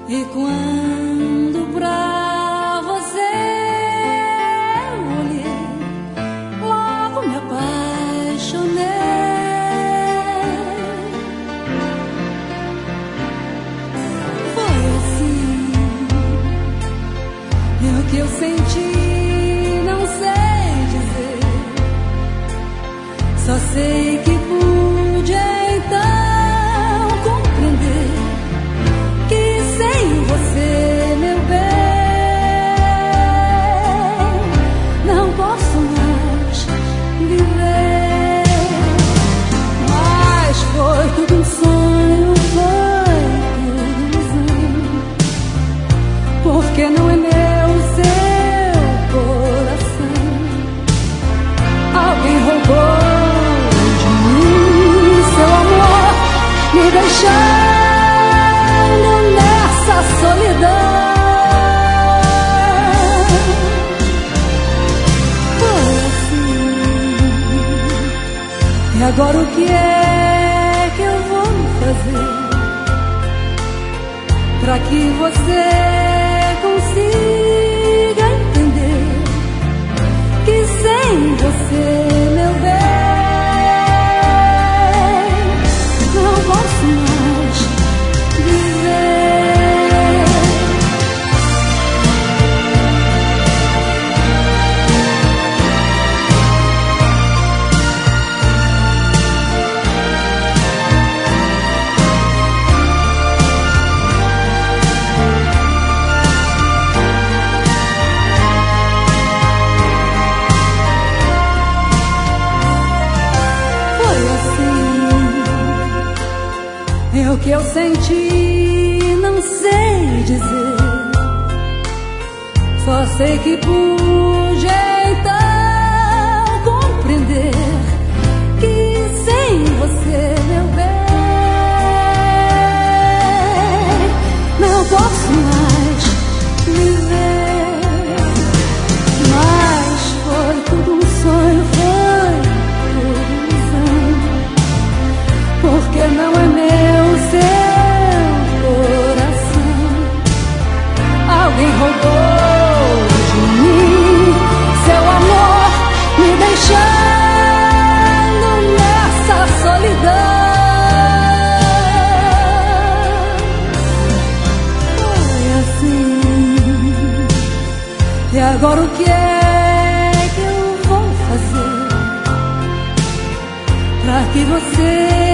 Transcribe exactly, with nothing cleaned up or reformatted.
E quando pra você eu olhei, logo me apaixonei. Foi assim, e o que eu senti não sei dizer, só sei que pude então compreender que sem você, meu bem, não posso mais viver. Mas foi tudo um sonho, foi tudo ilusão, porque não é meu o seu coração. Alguém roubou de mim seu amor, me deixando nessa solidão. Foi assim. E agora o que é que eu vou fazer pra que você consiga entender que sem você, meu bem, não posso mais viver. Foi assim, e o que eu senti não sei dizer, só sei que pude então compreender que sem você, meu bem, não posso mais viver. Mas foi tudo um sonho, foi tudo ilusão, porque não é meu o seu coração. Alguém roubou de mim seu amor, me deixando nessa solidão. Foi assim. E agora o que é que eu vou fazer pra que você